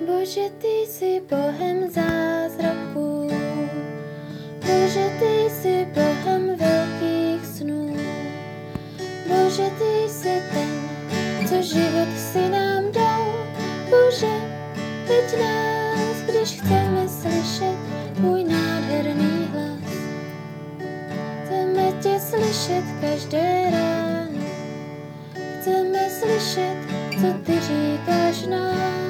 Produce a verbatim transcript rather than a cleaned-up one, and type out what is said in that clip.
Bože, ty jsi Bohem zázraků, Bože, ty jsi Bohem velkých snů. Bože, ty jsi ten, co život si nám dal. Bože, veď nás, když chceme slyšet tvůj nádherný hlas. Chceme tě slyšet každé ráno, chceme slyšet, co ty říkáš nám.